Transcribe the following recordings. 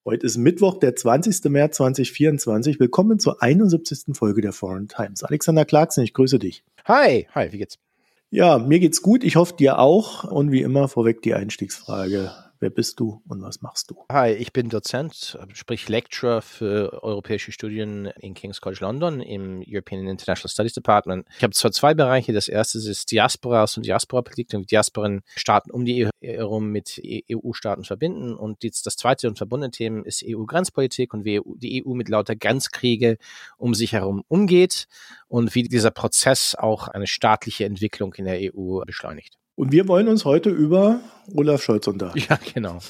Heute ist Mittwoch, der 20. März 2024. Willkommen zur 71. Folge der Foreign Times. Alexander Clarkson, ich grüße dich. Hi, wie geht's? Ja, mir geht's gut. Ich hoffe, dir auch. Und wie immer vorweg die Einstiegsfrage. Wer bist du und was machst du? Hi, ich bin Dozent, sprich Lecturer für europäische Studien in King's College London im European and International Studies Department. Ich habe zwar zwei Bereiche. Das erste ist Diasporas und Diaspora-Politik und Diasporen-Staaten um die EU herum mit EU-Staaten verbinden. Und das zweite und verbundene Thema ist EU-Grenzpolitik und wie die EU mit lauter Grenzkriege um sich herum umgeht und wie dieser Prozess auch eine staatliche Entwicklung in der EU beschleunigt. Und wir wollen uns heute über Olaf Scholz unterhalten. Ja, genau.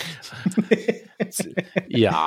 Ja.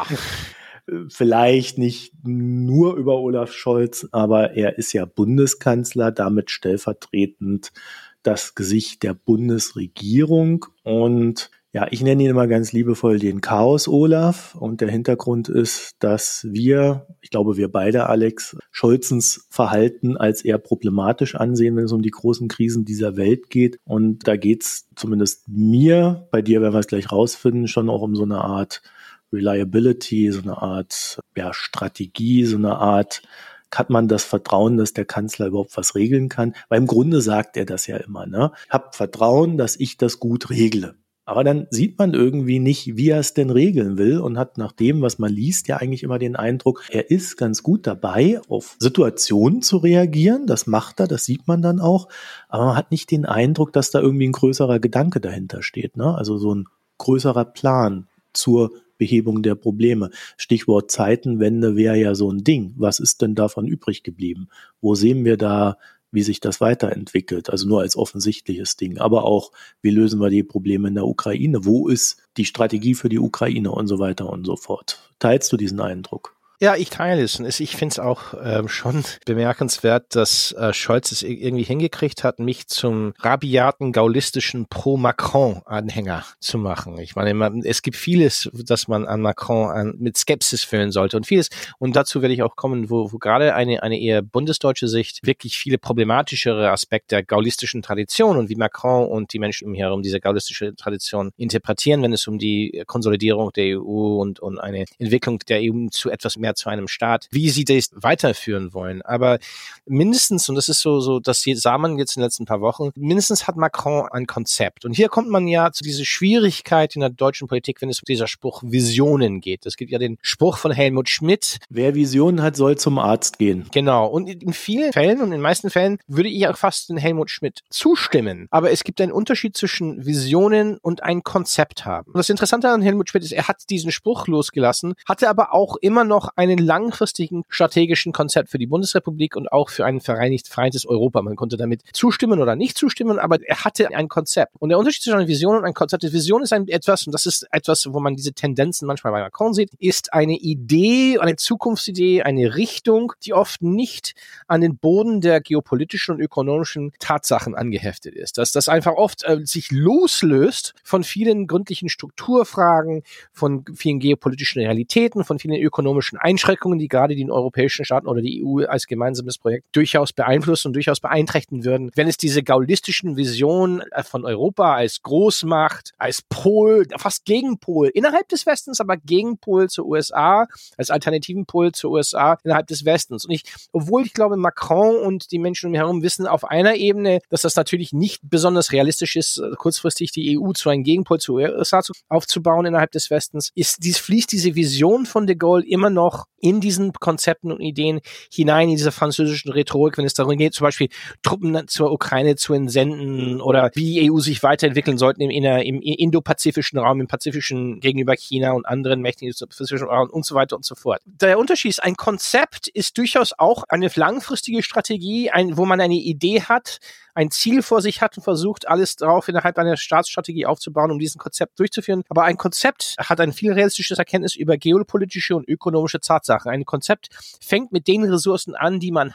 Vielleicht nicht nur über Olaf Scholz, aber er ist ja Bundeskanzler, damit stellvertretend das Gesicht der Bundesregierung. Und ja, ich nenne ihn immer ganz liebevoll den Chaos-Olaf. Und der Hintergrund ist, dass ich glaube wir beide, Alex, Scholzens Verhalten als eher problematisch ansehen, wenn es um die großen Krisen dieser Welt geht. Und da geht's zumindest mir, bei dir werden wir es gleich rausfinden, schon auch um so eine Art Reliability, so eine Art Strategie, so eine Art, hat man das Vertrauen, dass der Kanzler überhaupt was regeln kann? Weil im Grunde sagt er das ja immer, ne? Hab Vertrauen, dass ich das gut regle. Aber dann sieht man irgendwie nicht, wie er es denn regeln will und hat nach dem, was man liest, ja eigentlich immer den Eindruck, er ist ganz gut dabei, auf Situationen zu reagieren. Das macht er, das sieht man dann auch. Aber man hat nicht den Eindruck, dass da irgendwie ein größerer Gedanke dahinter steht, ne? Also so ein größerer Plan zur Behebung der Probleme. Stichwort Zeitenwende wäre ja so ein Ding. Was ist denn davon übrig geblieben? Wo sehen wir da, wie sich das weiterentwickelt? Also nur als offensichtliches Ding. Aber auch, wie lösen wir die Probleme in der Ukraine? Wo ist die Strategie für die Ukraine und so weiter und so fort? Teilst du diesen Eindruck? Ja, ich teile es. Und ich finde es auch schon bemerkenswert, dass Scholz es irgendwie hingekriegt hat, mich zum rabiaten, gaulistischen Pro-Macron-Anhänger zu machen. Ich meine, es gibt vieles, das man an Macron mit Skepsis füllen sollte und vieles. Und dazu werde ich auch kommen, wo gerade eine eher bundesdeutsche Sicht wirklich viele problematischere Aspekte der gaulistischen Tradition und wie Macron und die Menschen um ihn herum diese gaullistische Tradition interpretieren, wenn es um die Konsolidierung der EU und eine Entwicklung der EU zu etwas mehr zu einem Staat, wie sie das weiterführen wollen. Aber mindestens, und das ist so, das sah man jetzt in den letzten paar Wochen, mindestens hat Macron ein Konzept. Und hier kommt man ja zu dieser Schwierigkeit in der deutschen Politik, wenn es um dieser Spruch Visionen geht. Es gibt ja den Spruch von Helmut Schmidt. Wer Visionen hat, soll zum Arzt gehen. Genau. Und in vielen Fällen und in den meisten Fällen würde ich auch fast den Helmut Schmidt zustimmen. Aber es gibt einen Unterschied zwischen Visionen und ein Konzept haben. Und das Interessante an Helmut Schmidt ist, er hat diesen Spruch losgelassen, hatte aber auch immer noch einen langfristigen strategischen Konzept für die Bundesrepublik und auch für ein vereintes Europa. Man konnte damit zustimmen oder nicht zustimmen, aber er hatte ein Konzept. Und der Unterschied zwischen einer Vision und einem Konzept ist, Vision ist etwas, und das ist etwas, wo man diese Tendenzen manchmal bei Macron sieht, ist eine Idee, eine Zukunftsidee, eine Richtung, die oft nicht an den Boden der geopolitischen und ökonomischen Tatsachen angeheftet ist. Dass das einfach oft sich loslöst von vielen gründlichen Strukturfragen, von vielen geopolitischen Realitäten, von vielen ökonomischen Einschränkungen, die gerade die europäischen Staaten oder die EU als gemeinsames Projekt durchaus beeinflussen und durchaus beeinträchtigen würden, wenn es diese gaulistischen Visionen von Europa als Großmacht, als Pol, fast Gegenpol innerhalb des Westens, aber Gegenpol zur USA, als alternativen Pol zur USA innerhalb des Westens. Und obwohl ich glaube, Macron und die Menschen um ihn herum wissen auf einer Ebene, dass das natürlich nicht besonders realistisch ist, kurzfristig die EU zu einem Gegenpol zur USA aufzubauen innerhalb des Westens, fließt diese Vision von de Gaulle immer noch in diesen Konzepten und Ideen hinein, in diese französischen Rhetorik, wenn es darum geht, zum Beispiel Truppen zur Ukraine zu entsenden oder wie die EU sich weiterentwickeln sollten im indopazifischen Raum, im Pazifischen gegenüber China und anderen mächtigen pazifischen Raum und so weiter und so fort. Der Unterschied ist, ein Konzept ist durchaus auch eine langfristige Strategie, wo man eine Idee hat, ein Ziel vor sich hat und versucht, alles darauf innerhalb einer Staatsstrategie aufzubauen, um diesen Konzept durchzuführen. Aber ein Konzept hat ein viel realistisches Erkenntnis über geopolitische und ökonomische Tatsachen. Ein Konzept fängt mit den Ressourcen an, die man hat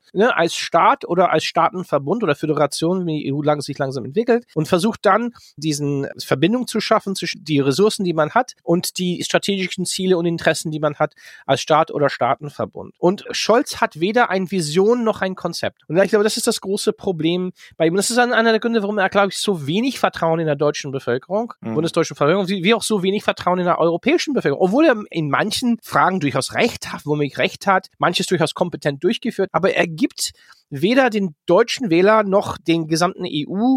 ne, als Staat oder als Staatenverbund oder Föderation, wie die EU sich langsam entwickelt und versucht dann, diesen Verbindung zu schaffen zwischen die Ressourcen, die man hat und die strategischen Ziele und Interessen, die man hat als Staat oder Staatenverbund. Und Scholz hat weder eine Vision noch ein Konzept. Und ich glaube, das ist das große Problem bei ihm. Das ist einer der Gründe, warum er, glaube ich, so wenig Vertrauen in der deutschen Bevölkerung, bundesdeutschen Bevölkerung, wie auch so wenig Vertrauen in der europäischen Bevölkerung. Obwohl er in manchen Fragen durchaus recht hat, womit recht hat, manches durchaus kompetent durchgeführt, aber er gibt weder den deutschen Wähler noch den gesamten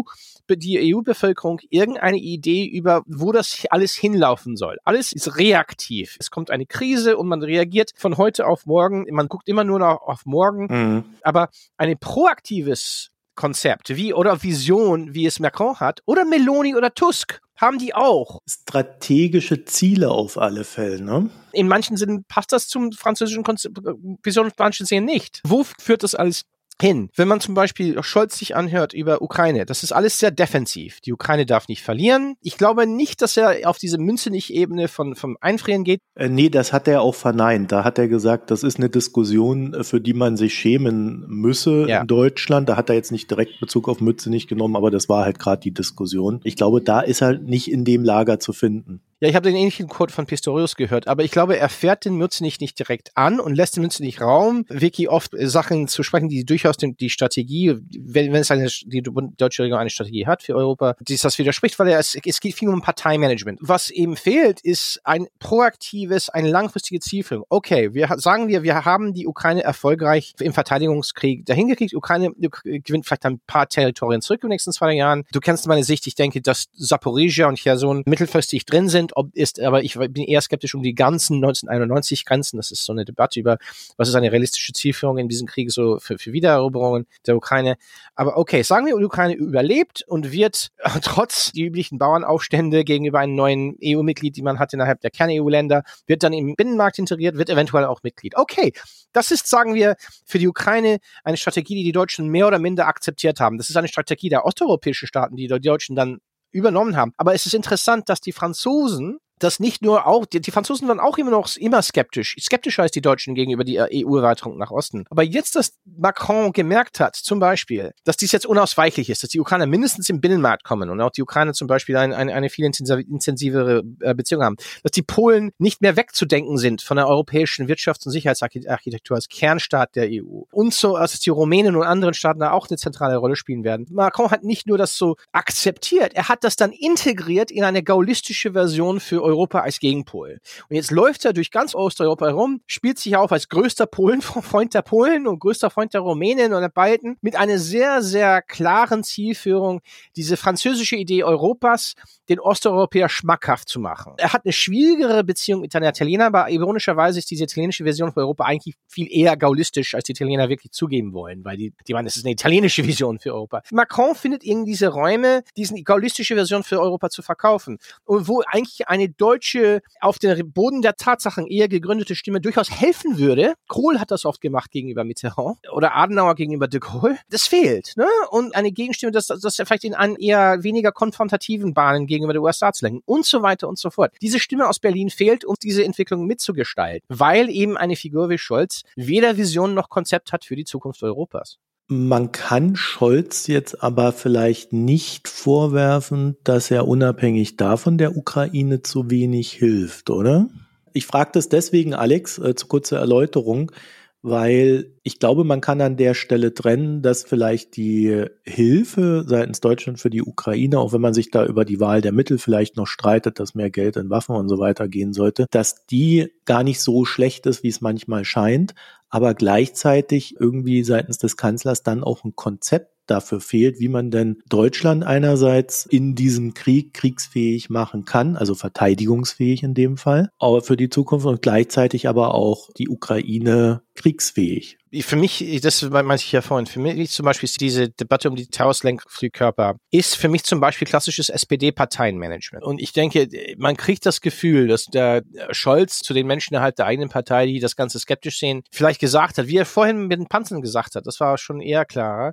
die EU-Bevölkerung irgendeine Idee über, wo das alles hinlaufen soll. Alles ist reaktiv. Es kommt eine Krise und man reagiert von heute auf morgen. Man guckt immer nur noch auf morgen. Aber ein proaktives Konzept oder Vision, wie es Macron hat, oder Meloni oder Tusk, haben die auch. Strategische Ziele auf alle Fälle, ne? In manchen Sinnen passt das zum französischen Konzept, Vision, in manchen Sinnen nicht. Wo führt das alles hin? Wenn man zum Beispiel Scholz sich anhört über Ukraine, das ist alles sehr defensiv. Die Ukraine darf nicht verlieren. Ich glaube nicht, dass er auf diese Münzenich-Ebene vom Einfrieren geht. Nee, das hat er auch verneint. Da hat er gesagt, das ist eine Diskussion, für die man sich schämen müsse in Deutschland. Da hat er jetzt nicht direkt Bezug auf Mützenich genommen, aber das war halt gerade die Diskussion. Ich glaube, da ist er nicht in dem Lager zu finden. Ja, ich habe den ähnlichen Quote von Pistorius gehört, aber ich glaube, er fährt den Mützenich nicht direkt an und lässt den Mützenich Raum, wirklich oft Sachen zu sprechen, die durchaus die Strategie, wenn es die deutsche Regierung eine Strategie hat für Europa, das widerspricht, weil es geht viel um Parteimanagement. Was eben fehlt, ist ein proaktives, eine langfristige Zielführung. Okay, wir haben die Ukraine erfolgreich im Verteidigungskrieg dahin gekriegt. Ukraine gewinnt vielleicht ein paar Territorien zurück in den nächsten 2 Jahren. Du kennst meine Sicht, ich denke, dass Zaporizhzhia und Cherson mittelfristig drin sind, aber ich bin eher skeptisch um die ganzen 1991 Grenzen. Das ist so eine Debatte über, was ist eine realistische Zielführung in diesem Krieg so für Wiedereroberungen der Ukraine. Aber okay, sagen wir, die Ukraine überlebt und wird trotz die üblichen Bauernaufstände gegenüber einem neuen EU-Mitglied, die man hat innerhalb der Kern-EU-Länder, wird dann im Binnenmarkt integriert, wird eventuell auch Mitglied. Okay, das ist, sagen wir, für die Ukraine eine Strategie, die die Deutschen mehr oder minder akzeptiert haben. Das ist eine Strategie der osteuropäischen Staaten, die die Deutschen dann übernommen haben. Aber es ist interessant, dass die Franzosen das nicht nur auch, die Franzosen waren auch immer skeptischer als die Deutschen gegenüber die EU-Erweiterung nach Osten. Aber jetzt, dass Macron gemerkt hat, zum Beispiel, dass dies jetzt unausweichlich ist, dass die Ukrainer mindestens im Binnenmarkt kommen und auch die Ukrainer zum Beispiel eine viel intensivere Beziehung haben, dass die Polen nicht mehr wegzudenken sind von der europäischen Wirtschafts- und Sicherheitsarchitektur als Kernstaat der EU. Und so, als die Rumänen und anderen Staaten da auch eine zentrale Rolle spielen werden. Macron hat nicht nur das so akzeptiert, er hat das dann integriert in eine gaullistische Version für Europa als Gegenpol. Und jetzt läuft er durch ganz Osteuropa herum, spielt sich auf als größter Freund der Polen und größter Freund der Rumänen und der Balten mit einer sehr, sehr klaren Zielführung, diese französische Idee Europas den Osteuropäer schmackhaft zu machen. Er hat eine schwierigere Beziehung mit den Italienern, aber ironischerweise ist diese italienische Version für Europa eigentlich viel eher gaulistisch, als die Italiener wirklich zugeben wollen, weil die meinen, es ist eine italienische Vision für Europa. Macron findet irgendwie diese Räume, diese gaulistische Version für Europa zu verkaufen. Und wo eigentlich eine deutsche, auf dem Boden der Tatsachen eher gegründete Stimme durchaus helfen würde. Kohl hat das oft gemacht gegenüber Mitterrand oder Adenauer gegenüber de Gaulle. Das fehlt, ne? Und eine Gegenstimme, das vielleicht in einen eher weniger konfrontativen Bahnen gegenüber der USA zu lenken und so weiter und so fort. Diese Stimme aus Berlin fehlt, um diese Entwicklung mitzugestalten, weil eben eine Figur wie Scholz weder Vision noch Konzept hat für die Zukunft Europas. Man kann Scholz jetzt aber vielleicht nicht vorwerfen, dass er unabhängig davon der Ukraine zu wenig hilft, oder? Ich frage das deswegen, Alex, zu kurzer Erläuterung, weil ich glaube, man kann an der Stelle trennen, dass vielleicht die Hilfe seitens Deutschland für die Ukraine, auch wenn man sich da über die Wahl der Mittel vielleicht noch streitet, dass mehr Geld in Waffen und so weiter gehen sollte, dass die gar nicht so schlecht ist, wie es manchmal scheint, aber gleichzeitig irgendwie seitens des Kanzlers dann auch ein Konzept dafür fehlt, wie man denn Deutschland einerseits in diesem Krieg kriegsfähig machen kann, also verteidigungsfähig in dem Fall, aber für die Zukunft und gleichzeitig aber auch die Ukraine kriegsfähig. Für mich, das meinte ich ja vorhin, für mich zum Beispiel ist diese Debatte um die Taurus-Lenkflugkörper, ist für mich zum Beispiel klassisches SPD-Parteienmanagement. Und ich denke, man kriegt das Gefühl, dass der Scholz zu den Menschen innerhalb der eigenen Partei, die das Ganze skeptisch sehen, vielleicht gesagt hat, wie er vorhin mit den Panzern gesagt hat, das war schon eher klar,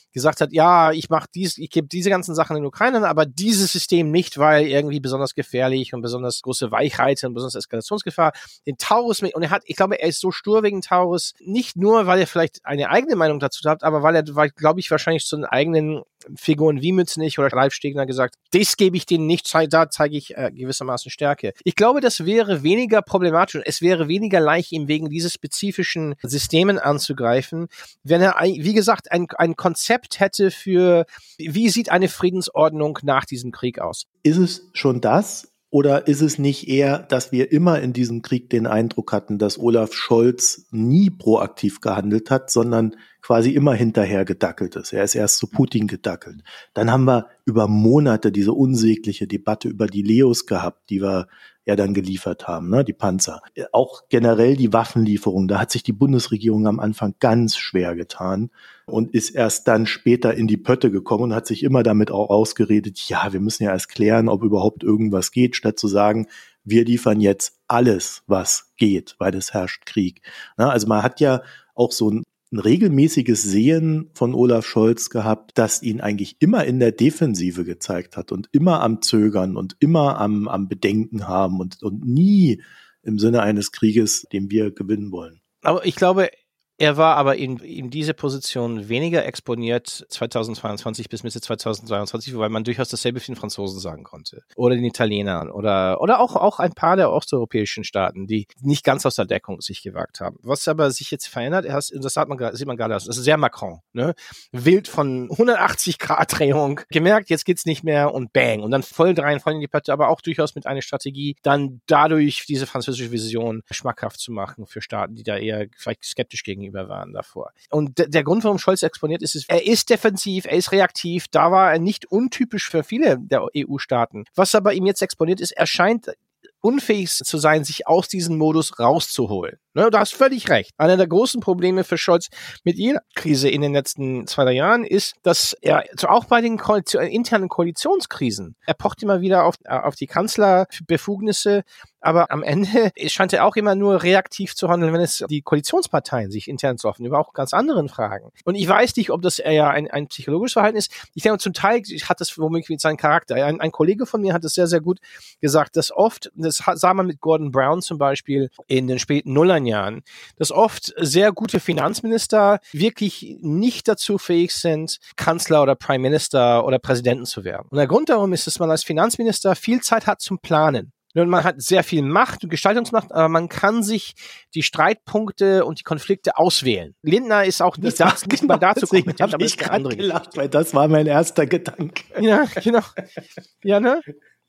gesagt hat, ja, ich gebe diese ganzen Sachen in den Ukraine, aber dieses System nicht, weil irgendwie besonders gefährlich und besonders große Weichheit und besonders Eskalationsgefahr. Den Taurus und ich glaube, er ist so stur wegen Taurus, nicht nur, weil er vielleicht eine eigene Meinung dazu hat, aber weil er, glaube ich, wahrscheinlich zu den eigenen Figuren wie Mützenich oder Ralf Stegner gesagt, das gebe ich denen nicht, da zeige ich gewissermaßen Stärke. Ich glaube, das wäre weniger problematisch und es wäre weniger leicht, ihm wegen dieses spezifischen Systemen anzugreifen, wenn er, wie gesagt, ein Konzept hätte für, wie sieht eine Friedensordnung nach diesem Krieg aus. Ist es schon das? Oder ist es nicht eher, dass wir immer in diesem Krieg den Eindruck hatten, dass Olaf Scholz nie proaktiv gehandelt hat, sondern quasi immer hinterher gedackelt ist? Er ist erst zu Putin gedackelt. Dann haben wir über Monate diese unsägliche Debatte über die Leos gehabt, die wir ja dann geliefert haben, ne, die Panzer. Auch generell die Waffenlieferung, da hat sich die Bundesregierung am Anfang ganz schwer getan und ist erst dann später in die Pötte gekommen und hat sich immer damit auch ausgeredet, ja, wir müssen ja erst klären, ob überhaupt irgendwas geht, statt zu sagen, wir liefern jetzt alles, was geht, weil es herrscht Krieg. Na, also man hat ja auch so ein regelmäßiges Sehen von Olaf Scholz gehabt, das ihn eigentlich immer in der Defensive gezeigt hat und immer am Zögern und immer am Bedenken haben und nie im Sinne eines Krieges, den wir gewinnen wollen. Aber ich glaube, er war aber in diese Position weniger exponiert 2022 bis Mitte 2023, weil man durchaus dasselbe für den Franzosen sagen konnte. Oder den Italienern oder auch ein paar der osteuropäischen Staaten, die nicht ganz aus der Deckung sich gewagt haben. Was aber sich jetzt verändert, das sieht man gerade, das ist sehr Macron, ne? Wild von 180-Grad-Drehung, gemerkt, jetzt geht's nicht mehr und bang. Und dann voll in die Pötte, aber auch durchaus mit einer Strategie, dann dadurch diese französische Vision schmackhaft zu machen für Staaten, die da eher vielleicht skeptisch gegenüber waren davor. Und der Grund, warum Scholz exponiert ist, er ist defensiv, er ist reaktiv, da war er nicht untypisch für viele der EU-Staaten. Was aber ihm jetzt exponiert ist, er scheint unfähig zu sein, sich aus diesem Modus rauszuholen. Ne, du hast völlig recht. Einer der großen Probleme für Scholz mit jeder Krise in den letzten 2-3 Jahren ist, dass er auch bei den internen Koalitionskrisen, er pocht immer wieder auf die Kanzlerbefugnisse, aber am Ende scheint er auch immer nur reaktiv zu handeln, wenn es die Koalitionsparteien sich intern zoffen, über auch ganz anderen Fragen. Und ich weiß nicht, ob das eher ein psychologisches Verhalten ist. Ich denke, zum Teil hat das womöglich mit seinem Charakter. Ein Kollege von mir hat es sehr, sehr gut gesagt, dass oft, das sah man mit Gordon Brown zum Beispiel in den späten Nullerjahren, dass oft sehr gute Finanzminister wirklich nicht dazu fähig sind, Kanzler oder Prime Minister oder Präsidenten zu werden. Und der Grund darum ist, dass man als Finanzminister viel Zeit hat zum Planen. Und man hat sehr viel Macht und Gestaltungsmacht, aber man kann sich die Streitpunkte und die Konflikte auswählen. Lindner ist auch nicht mal dazu kompetent, aber ich gerade gelacht, weil das war mein erster Gedanke. Ja, genau. Ja, ne?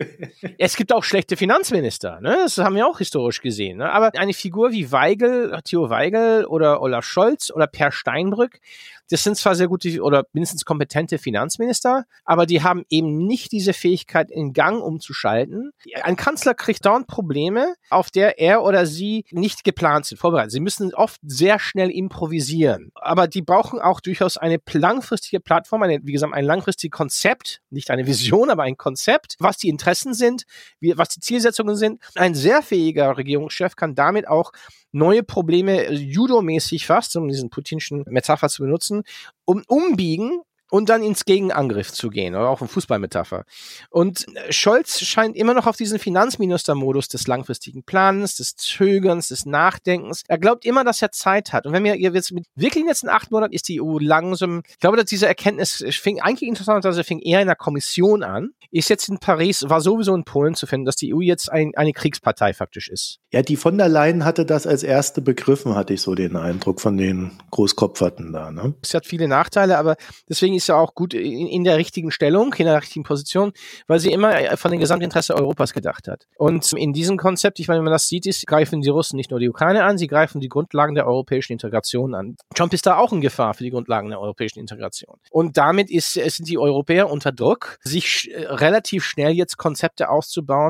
Es gibt auch schlechte Finanzminister, ne? Das haben wir auch historisch gesehen, ne? Aber eine Figur wie Theo Weigel oder Olaf Scholz oder Per Steinbrück, das sind zwar sehr gute oder mindestens kompetente Finanzminister, aber die haben eben nicht diese Fähigkeit, in Gang umzuschalten. Ein Kanzler kriegt dauernd Probleme, auf der er oder sie nicht geplant sind, vorbereitet. Sie müssen oft sehr schnell improvisieren. Aber die brauchen auch durchaus eine langfristige Plattform, wie gesagt, ein langfristiges Konzept, nicht eine Vision, aber ein Konzept, was die Interessen sind, was die Zielsetzungen sind. Ein sehr fähiger Regierungschef kann damit auch neue Probleme, judomäßig fast, um diesen putinschen Metapher zu benutzen, umbiegen und dann ins Gegenangriff zu gehen, oder auch eine Fußballmetapher. Und Scholz scheint immer noch auf diesen Finanzminister-Modus des langfristigen Planens, des Zögerns, des Nachdenkens. Er glaubt immer, dass er Zeit hat. Und wenn wir jetzt wirklich in den letzten 8 Monaten ist die EU langsam, ich glaube, dass diese Erkenntnis fing eigentlich interessanterweise eher in der Kommission an, ist jetzt in Paris, war sowieso in Polen zu finden, dass die EU jetzt eine Kriegspartei faktisch ist. Ja, die von der Leyen hatte das als erste begriffen, hatte ich so den Eindruck von den Großkopferten da, ne? Es hat viele Nachteile, aber deswegen ist ja auch gut in der richtigen Stellung, in der richtigen Position, weil sie immer von dem Gesamtinteresse Europas gedacht hat. Und in diesem Konzept, ich meine, wenn man das sieht, greifen die Russen nicht nur die Ukraine an, sie greifen die Grundlagen der europäischen Integration an. Trump ist da auch in Gefahr für die Grundlagen der europäischen Integration. Und damit sind die Europäer unter Druck, sich relativ schnell jetzt Konzepte auszubauen,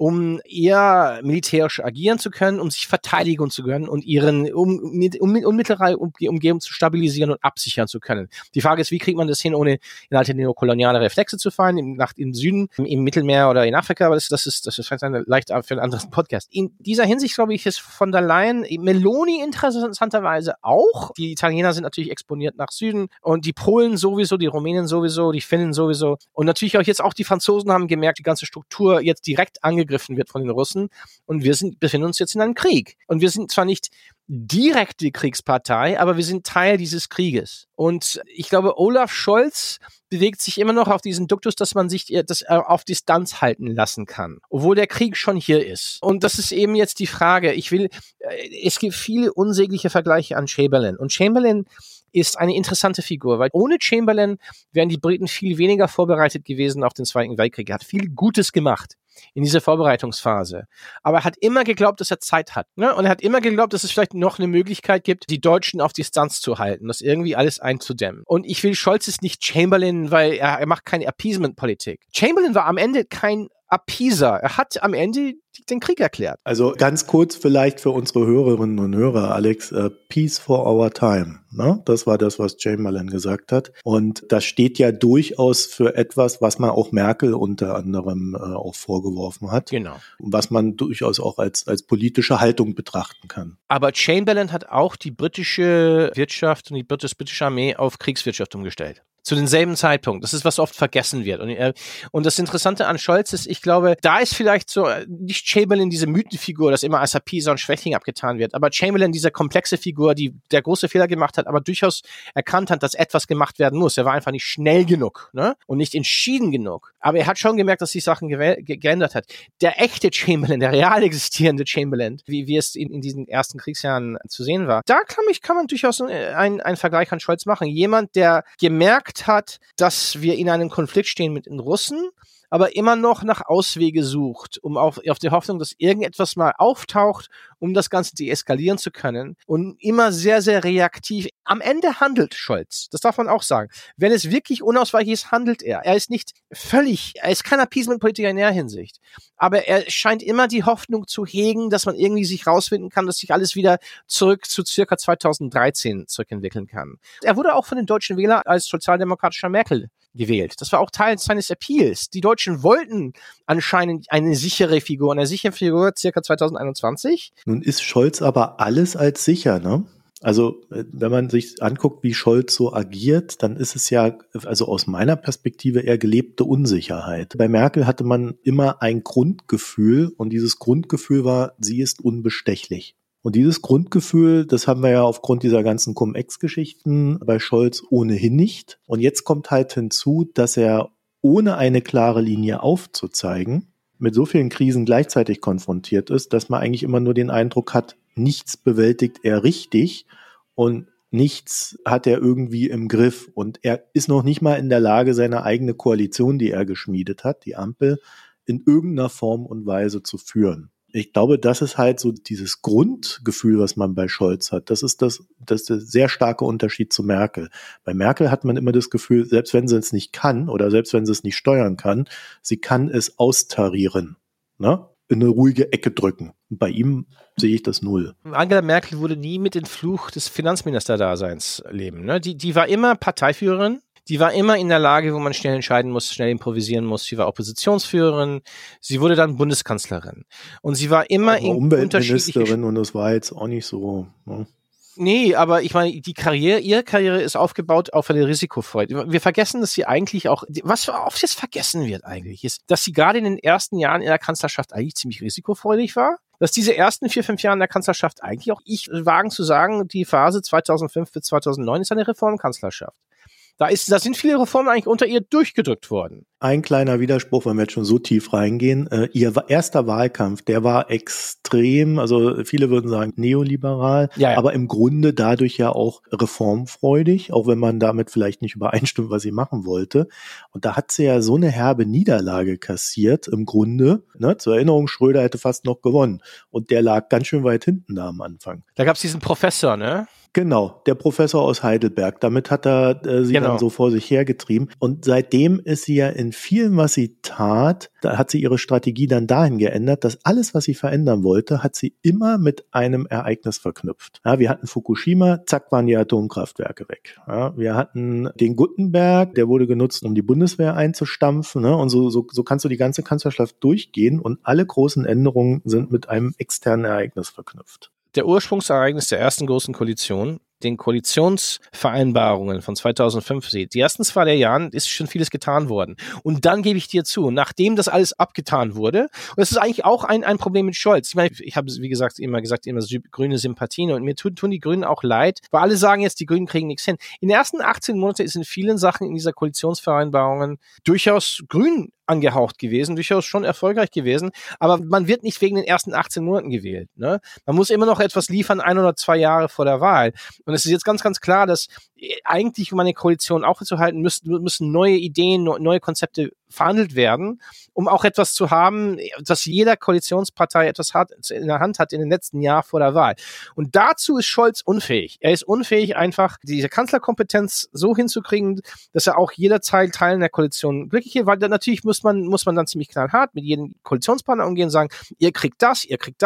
um eher militärisch agieren zu können, um sich verteidigen zu können und unmittelbare Umgebung zu stabilisieren und absichern zu können. Die Frage ist, wie kriegt man das hin, ohne in alte neokoloniale Reflexe zu fallen, im Süden, im Mittelmeer oder in Afrika, aber das ist vielleicht leicht für einen anderen Podcast. In dieser Hinsicht, glaube ich, ist von der Leyen Meloni interessanterweise auch. Die Italiener sind natürlich exponiert nach Süden und die Polen sowieso, die Rumänen sowieso, die Finnen sowieso und natürlich auch die Franzosen haben gemerkt, die ganze Struktur jetzt direkt angegriffen wird von den Russen und wir befinden uns jetzt in einem Krieg. Und wir sind zwar nicht direkt die Kriegspartei, aber wir sind Teil dieses Krieges. Und ich glaube, Olaf Scholz bewegt sich immer noch auf diesen Duktus, dass man sich das auf Distanz halten lassen kann, obwohl der Krieg schon hier ist. Und das ist eben jetzt die Frage. Es gibt viele unsägliche Vergleiche an Chamberlain. Und Chamberlain ist eine interessante Figur, weil ohne Chamberlain wären die Briten viel weniger vorbereitet gewesen auf den Zweiten Weltkrieg. Er hat viel Gutes gemacht in dieser Vorbereitungsphase. Aber er hat immer geglaubt, dass er Zeit hat. Ne? Und er hat immer geglaubt, dass es vielleicht noch eine Möglichkeit gibt, die Deutschen auf Distanz zu halten, das irgendwie alles einzudämmen. Und ich will Scholz ist nicht Chamberlain, weil er macht keine Appeasement-Politik. Chamberlain war am Ende kein Appeaser. Er hat am Ende den Krieg erklärt. Also ganz kurz vielleicht für unsere Hörerinnen und Hörer, Alex, Peace for our time. Ne? Das war das, was Chamberlain gesagt hat. Und das steht ja durchaus für etwas, was man auch Merkel unter anderem auch vorgeworfen hat. Genau. Was man durchaus auch als politische Haltung betrachten kann. Aber Chamberlain hat auch die britische Wirtschaft und das britische Armee auf Kriegswirtschaft umgestellt. Zu denselben Zeitpunkt. Das ist, was oft vergessen wird. Und das Interessante an Scholz ist, ich glaube, da ist vielleicht so nicht Chamberlain diese Mythenfigur, das immer als Appeaser und Schwächling abgetan wird, aber Chamberlain diese komplexe Figur, die der große Fehler gemacht hat, aber durchaus erkannt hat, dass etwas gemacht werden muss. Er war einfach nicht schnell genug, ne? Und nicht entschieden genug. Aber er hat schon gemerkt, dass sich Sachen geändert hat. Der echte Chamberlain, der real existierende Chamberlain, wie es in diesen ersten Kriegsjahren zu sehen war, da kann man durchaus einen Vergleich an Scholz machen. Jemand, der gemerkt hat, dass wir in einem Konflikt stehen mit den Russen, aber immer noch nach Auswege sucht, um auf die Hoffnung, dass irgendetwas mal auftaucht, um das Ganze deeskalieren zu können und immer sehr, sehr reaktiv. Am Ende handelt Scholz, das darf man auch sagen. Wenn es wirklich unausweichlich ist, handelt er. Er ist kein Appeasement-Politiker in der Hinsicht, aber er scheint immer die Hoffnung zu hegen, dass man irgendwie sich rausfinden kann, dass sich alles wieder zurück zu circa 2013 zurückentwickeln kann. Er wurde auch von den deutschen Wählern als sozialdemokratischer Merkel gewählt. Das war auch Teil seines Appeals. Die Deutschen wollten anscheinend eine sichere Figur circa 2021. Nun ist Scholz aber alles als sicher, ne? Also, wenn man sich anguckt, wie Scholz so agiert, dann ist es ja, also aus meiner Perspektive eher gelebte Unsicherheit. Bei Merkel hatte man immer ein Grundgefühl und dieses Grundgefühl war, sie ist unbestechlich. Und dieses Grundgefühl, das haben wir ja aufgrund dieser ganzen Cum-Ex-Geschichten bei Scholz ohnehin nicht. Und jetzt kommt halt hinzu, dass er ohne eine klare Linie aufzuzeigen, mit so vielen Krisen gleichzeitig konfrontiert ist, dass man eigentlich immer nur den Eindruck hat, nichts bewältigt er richtig und nichts hat er irgendwie im Griff. Und er ist noch nicht mal in der Lage, seine eigene Koalition, die er geschmiedet hat, die Ampel, in irgendeiner Form und Weise zu führen. Ich glaube, das ist halt so dieses Grundgefühl, was man bei Scholz hat. Das ist der sehr starke Unterschied zu Merkel. Bei Merkel hat man immer das Gefühl, selbst wenn sie es nicht kann oder selbst wenn sie es nicht steuern kann, sie kann es austarieren, ne? In eine ruhige Ecke drücken. Bei ihm sehe ich das null. Angela Merkel wurde nie mit dem Fluch des Finanzministerdaseins leben. Ne? Die war immer Parteiführerin. Die war immer in der Lage, wo man schnell entscheiden muss, schnell improvisieren muss. Sie war Oppositionsführerin. Sie wurde dann Bundeskanzlerin. Und sie war immer in Umweltministerin und das war jetzt auch nicht so. Ne? Nee, aber ich meine, ihre Karriere ist aufgebaut auf eine Risikofreude. Wir vergessen, dass sie eigentlich auch, was oft jetzt vergessen wird eigentlich, ist, dass sie gerade in den ersten Jahren in der Kanzlerschaft eigentlich ziemlich risikofreudig war. Dass diese ersten 4-5 Jahre in der Kanzlerschaft eigentlich auch, ich wagen zu sagen, die Phase 2005 bis 2009 ist eine Reformkanzlerschaft. Da sind viele Reformen eigentlich unter ihr durchgedrückt worden. Ein kleiner Widerspruch, wenn wir jetzt schon so tief reingehen. Ihr erster Wahlkampf, der war extrem, also viele würden sagen neoliberal, ja. Aber im Grunde dadurch ja auch reformfreudig, auch wenn man damit vielleicht nicht übereinstimmt, was sie machen wollte. Und da hat sie ja so eine herbe Niederlage kassiert im Grunde. Ne? Zur Erinnerung, Schröder hätte fast noch gewonnen. Und der lag ganz schön weit hinten da am Anfang. Da gab es diesen Professor, ne? Genau, der Professor aus Heidelberg. Damit hat er sie dann so vor sich hergetrieben. Und seitdem ist sie ja in vielem, was sie tat, da hat sie ihre Strategie dann dahin geändert, dass alles, was sie verändern wollte, hat sie immer mit einem Ereignis verknüpft. Ja, wir hatten Fukushima, zack, waren die Atomkraftwerke weg. Ja, wir hatten den Gutenberg, der wurde genutzt, um die Bundeswehr einzustampfen. Ne? Und so kannst du die ganze Kanzlerschaft durchgehen und alle großen Änderungen sind mit einem externen Ereignis verknüpft. Der Ursprungsereignis der ersten großen Koalition, den Koalitionsvereinbarungen von 2005 sieht. Die ersten 2 Jahren ist schon vieles getan worden. Und dann gebe ich dir zu, nachdem das alles abgetan wurde, und das ist eigentlich auch ein Problem mit Scholz. Ich meine, ich habe, wie gesagt, immer grüne Sympathien und mir tun die Grünen auch leid, weil alle sagen jetzt, die Grünen kriegen nichts hin. In den ersten 18 Monaten ist in vielen Sachen in dieser Koalitionsvereinbarungen durchaus grün angehaucht gewesen, durchaus schon erfolgreich gewesen, aber man wird nicht wegen den ersten 18 Monaten gewählt. Ne? Man muss immer noch etwas liefern, 1 oder 2 Jahre vor der Wahl. Und es ist jetzt ganz, ganz klar, dass eigentlich, um eine Koalition aufrechtzuerhalten, müssen neue Ideen, neue Konzepte verhandelt werden, um auch etwas zu haben, dass jeder Koalitionspartei etwas hat, in der Hand hat in den letzten Jahren vor der Wahl. Und dazu ist Scholz unfähig. Er ist unfähig, einfach diese Kanzlerkompetenz so hinzukriegen, dass er auch jederzeit Teilen der Koalition glücklich ist, weil dann natürlich muss man dann ziemlich knallhart mit jedem Koalitionspartner umgehen und sagen, ihr kriegt das,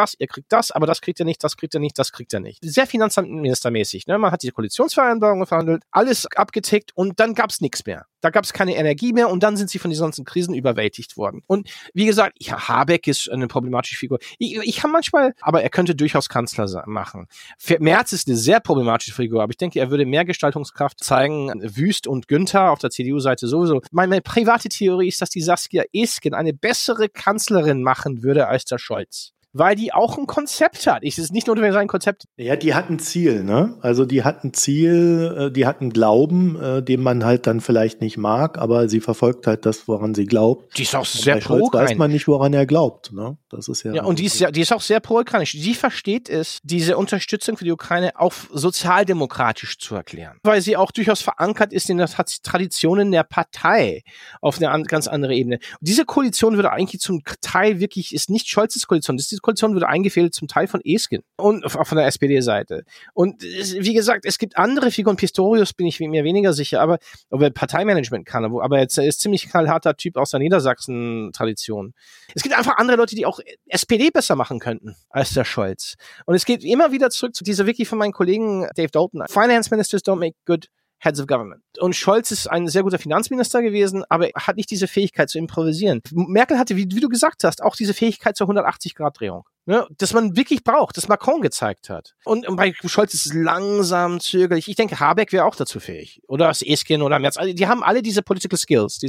aber das kriegt ihr nicht, das kriegt ihr nicht, das kriegt ihr nicht. Sehr finanzministermäßig. Ne? Man hat die Koalitionsvereinbarungen verhandelt, alles abgetickt und dann gab's nichts mehr. Da gab es keine Energie mehr und dann sind sie von diesen ganzen Krisen überwältigt worden. Und wie gesagt, Habeck ist eine problematische Figur. Ich habe manchmal, aber er könnte durchaus Kanzler machen. Merz ist eine sehr problematische Figur, aber ich denke, er würde mehr Gestaltungskraft zeigen. Wüst und Günther auf der CDU-Seite sowieso. Meine private Theorie ist, dass die Saskia Esken eine bessere Kanzlerin machen würde als der Scholz. Weil die auch ein Konzept hat. Es ist nicht nur ein Konzept. Ja, die hat ein Ziel, ne? Also die hat ein Ziel, die hat einen Glauben, den man halt dann vielleicht nicht mag, aber sie verfolgt halt das, woran sie glaubt. Die ist auch sehr pro-ukrainisch. Weiß man nicht, woran er glaubt, ne? Das ist ja. Ja, und die ist auch sehr pro-ukrainisch. Sie versteht es, diese Unterstützung für die Ukraine auch sozialdemokratisch zu erklären. Weil sie auch durchaus verankert ist in der Traditionen der Partei auf eine ganz andere Ebene. Und diese Koalition würde eigentlich zum Teil wirklich, ist nicht Scholzes Koalition, das ist die Koalition wurde eingefädelt zum Teil von Esken und von der SPD-Seite. Und wie gesagt, es gibt andere Figuren, Pistorius bin ich mir weniger sicher, aber ob er Parteimanagement kann, aber jetzt ist ziemlich knallharter Typ aus der Niedersachsen-Tradition. Es gibt einfach andere Leute, die auch SPD besser machen könnten als der Scholz. Und es geht immer wieder zurück zu dieser Wiki von meinem Kollegen Dave Dalton. Finance Ministers don't make good Heads of Government. Und Scholz ist ein sehr guter Finanzminister gewesen, aber er hat nicht diese Fähigkeit zu improvisieren. Merkel hatte, wie du gesagt hast, auch diese Fähigkeit zur 180-Grad-Drehung. Ne, dass man wirklich braucht, das Macron gezeigt hat. Und bei Scholz ist es langsam, zögerlich. Ich denke, Habeck wäre auch dazu fähig. Oder Esken oder Merz. Also die haben alle diese politisches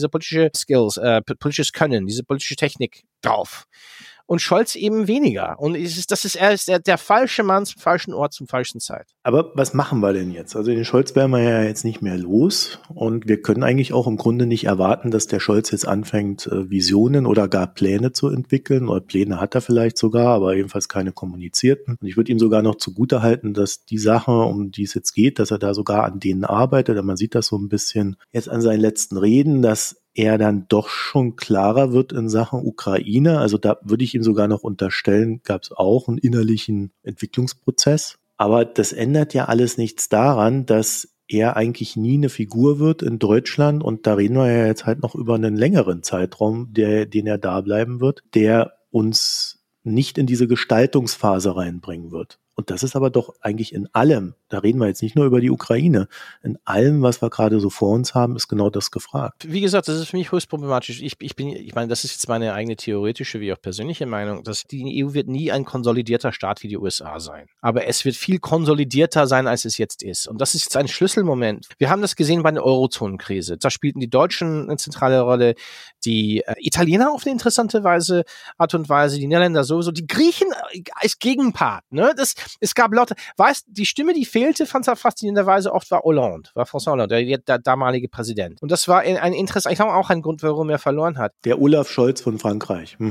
Können, diese politische Technik drauf. Und Scholz eben weniger. Und er ist der falsche Mann zum falschen Ort, zum falschen Zeit. Aber was machen wir denn jetzt? Also den Scholz werden wir ja jetzt nicht mehr los. Und wir können eigentlich auch im Grunde nicht erwarten, dass der Scholz jetzt anfängt, Visionen oder gar Pläne zu entwickeln. Oder Pläne hat er vielleicht sogar, aber jedenfalls keine kommunizierten. Und ich würde ihm sogar noch zugutehalten, dass die Sache, um die es jetzt geht, dass er da sogar an denen arbeitet. Und man sieht das so ein bisschen jetzt an seinen letzten Reden, dass er dann doch schon klarer wird in Sachen Ukraine. Also da würde ich ihm sogar noch unterstellen, gab es auch einen innerlichen Entwicklungsprozess. Aber das ändert ja alles nichts daran, dass er eigentlich nie eine Figur wird in Deutschland. Und da reden wir ja jetzt halt noch über einen längeren Zeitraum, den er da bleiben wird, der uns nicht in diese Gestaltungsphase reinbringen wird. Und das ist aber doch eigentlich in allem, da reden wir jetzt nicht nur über die Ukraine, in allem, was wir gerade so vor uns haben, ist genau das gefragt. Wie gesagt, das ist für mich höchst problematisch. Ich meine, das ist jetzt meine eigene theoretische wie auch persönliche Meinung, dass die EU wird nie ein konsolidierter Staat wie die USA sein. Aber es wird viel konsolidierter sein, als es jetzt ist. Und das ist jetzt ein Schlüsselmoment. Wir haben das gesehen bei der Eurozonenkrise. Da spielten die Deutschen eine zentrale Rolle, die Italiener auf eine interessante Art und Weise, die Niederländer sowieso, die Griechen als Gegenpart, ne? Es gab lauter, die Stimme, die fehlte, faszinierenderweise oft war François Hollande, der damalige Präsident. Und das war ein Interesse, ich glaube auch ein Grund, warum er verloren hat. Der Olaf Scholz von Frankreich. Mhm.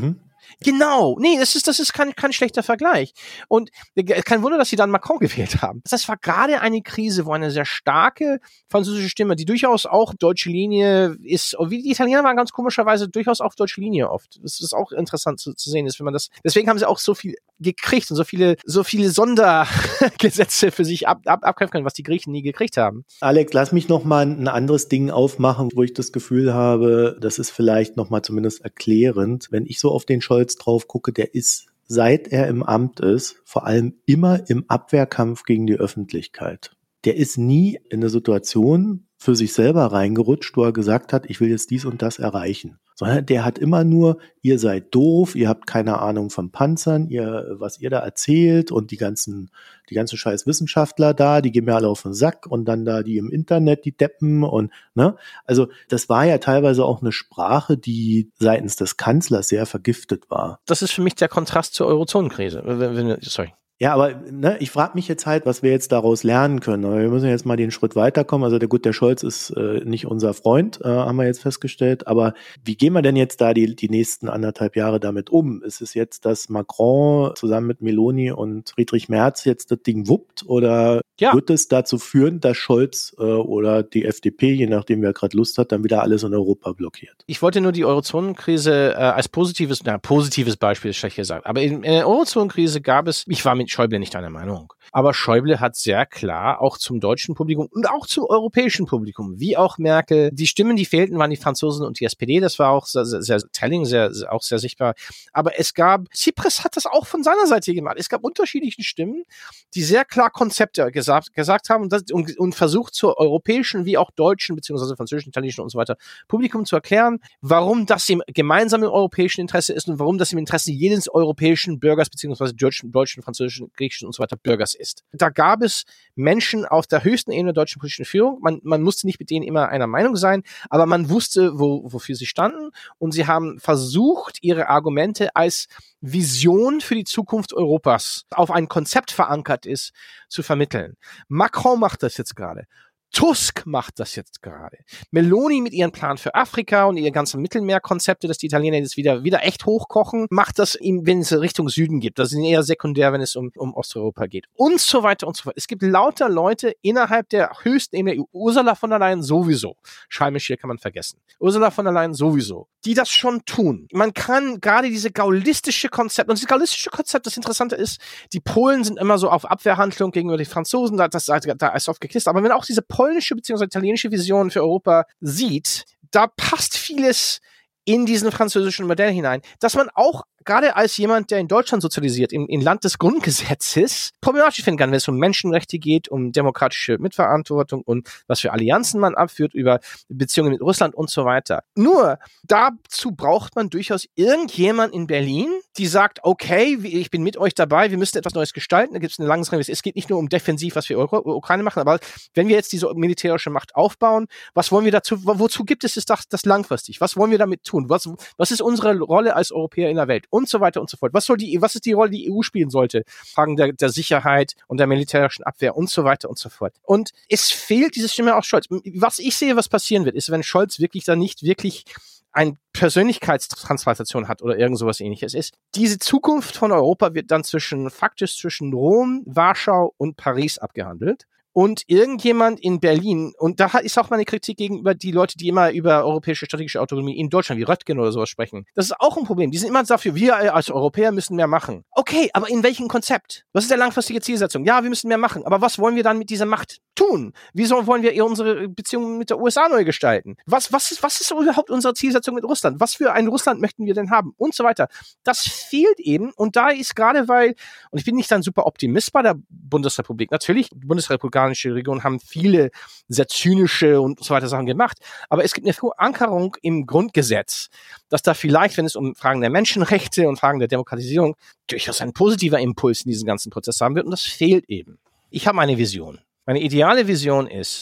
Genau. Nee, das ist kein schlechter Vergleich. Und kein Wunder, dass sie dann Macron gewählt haben. Das war gerade eine Krise, wo eine sehr starke französische Stimme, die durchaus auch deutsche Linie ist, wie die Italiener waren ganz komischerweise durchaus auf deutsche Linie oft. Das ist auch interessant zu sehen, ist, wenn man das, deswegen haben sie auch so viel gekriegt und so viele Sondergesetze für sich abkämpfen können, was die Griechen nie gekriegt haben. Alex, lass mich noch mal ein anderes Ding aufmachen, wo ich das Gefühl habe, das ist vielleicht noch mal zumindest erklärend. Wenn ich so auf den Scholz drauf gucke, der ist, seit er im Amt ist, vor allem immer im Abwehrkampf gegen die Öffentlichkeit. Der ist nie in eine Situation für sich selber reingerutscht, wo er gesagt hat, ich will jetzt dies und das erreichen. Sondern der hat immer nur, ihr seid doof, ihr habt keine Ahnung von Panzern, was ihr da erzählt und die ganzen scheiß Wissenschaftler da, die gehen mir alle auf den Sack und dann da die im Internet, die Deppen und, ne? Also, das war ja teilweise auch eine Sprache, die seitens des Kanzlers sehr vergiftet war. Das ist für mich der Kontrast zur Eurozonenkrise. Sorry. Ja, aber ich frage mich jetzt halt, was wir jetzt daraus lernen können. Aber wir müssen jetzt mal den Schritt weiterkommen. Also der Scholz ist nicht unser Freund, haben wir jetzt festgestellt. Aber wie gehen wir denn jetzt da die nächsten 1,5 Jahre damit um? Ist es jetzt, dass Macron zusammen mit Meloni und Friedrich Merz jetzt das Ding wuppt? Oder wird es dazu führen, dass Scholz oder die FDP, je nachdem wer gerade Lust hat, dann wieder alles in Europa blockiert? Ich wollte nur die Eurozonenkrise als positives Beispiel, ist schlecht gesagt. Aber in der Eurozonenkrise gab es, ich war mit Schäuble nicht einer Meinung. Aber Schäuble hat sehr klar auch zum deutschen Publikum und auch zum europäischen Publikum, wie auch Merkel, die Stimmen, die fehlten, waren die Franzosen und die SPD. Das war auch sehr telling, auch sehr sichtbar. Aber Tsipras hat das auch von seiner Seite gemacht. Es gab unterschiedliche Stimmen, die sehr klar Konzepte gesagt haben und versucht zur europäischen wie auch deutschen, beziehungsweise französischen, italienischen und so weiter Publikum zu erklären, warum das im gemeinsamen europäischen Interesse ist und warum das im Interesse jedes europäischen Bürgers, beziehungsweise deutschen, französischen, griechischen und so weiter Bürgers ist. Da gab es Menschen auf der höchsten Ebene der deutschen politischen Führung. Man musste nicht mit denen immer einer Meinung sein, aber man wusste, wofür sie standen und sie haben versucht, ihre Argumente als Vision für die Zukunft Europas auf ein Konzept verankert ist, zu vermitteln. Macron macht das jetzt gerade. Tusk macht das jetzt gerade. Meloni mit ihrem Plan für Afrika und ihre ganzen Mittelmeerkonzepte, dass die Italiener jetzt wieder echt hochkochen, macht das, wenn es Richtung Süden geht. Das ist eher sekundär, wenn es um Osteuropa geht. Und so weiter und so fort. Es gibt lauter Leute innerhalb der höchsten Ebene, Ursula von der Leyen sowieso. Schallmischel kann man vergessen. Ursula von der Leyen sowieso. Die das schon tun. Man kann gerade diese gaullistische Konzept, und dieses gaullistische Konzept, das Interessante ist, die Polen sind immer so auf Abwehrhandlung gegenüber den Franzosen, da ist oft gekisst. Aber wenn auch diese polnische bzw. italienische Vision für Europa sieht, da passt vieles in diesen französischen Modell hinein, dass man auch gerade als jemand, der in Deutschland sozialisiert, im Land des Grundgesetzes, problematisch finden kann, wenn es um Menschenrechte geht, um demokratische Mitverantwortung und was für Allianzen man abführt über Beziehungen mit Russland und so weiter. Nur, dazu braucht man durchaus irgendjemand in Berlin, die sagt, okay, ich bin mit euch dabei, wir müssen etwas Neues gestalten, da gibt es eine lange Reihe. Es geht nicht nur um defensiv, was wir Ukraine machen, aber wenn wir jetzt diese militärische Macht aufbauen, was wollen wir dazu, wozu gibt es das langfristig? Was wollen wir damit tun? Was ist unsere Rolle als Europäer in der Welt? Und so weiter und so fort. Was ist die Rolle, die EU spielen sollte? Fragen der Sicherheit und der militärischen Abwehr und so weiter und so fort. Und es fehlt diese Stimme aus Scholz. Was ich sehe, was passieren wird, ist, wenn Scholz wirklich dann nicht wirklich eine Persönlichkeitstransplantation hat oder irgend sowas Ähnliches ist. Diese Zukunft von Europa wird dann faktisch zwischen Rom, Warschau und Paris abgehandelt. Und irgendjemand in Berlin, und da ist auch meine Kritik gegenüber die Leute, die immer über europäische strategische Autonomie in Deutschland, wie Röttgen oder sowas sprechen. Das ist auch ein Problem. Die sind immer dafür, wir als Europäer müssen mehr machen. Okay, aber in welchem Konzept? Was ist der langfristige Zielsetzung? Ja, wir müssen mehr machen. Aber was wollen wir dann mit dieser Macht tun? Wieso wollen wir unsere Beziehungen mit der USA neu gestalten? Was ist überhaupt unsere Zielsetzung mit Russland? Was für ein Russland möchten wir denn haben? Und so weiter. Das fehlt eben. Und da ist gerade, und ich bin nicht ein super Optimist bei der Bundesrepublik. Natürlich, die Bundesrepublikanische Region haben viele sehr zynische und so weiter Sachen gemacht. Aber es gibt eine Verankerung im Grundgesetz, dass da vielleicht, wenn es um Fragen der Menschenrechte und Fragen der Demokratisierung, durchaus ein positiver Impuls in diesen ganzen Prozess haben wird. Und das fehlt eben. Ich habe eine Vision. Meine ideale Vision ist,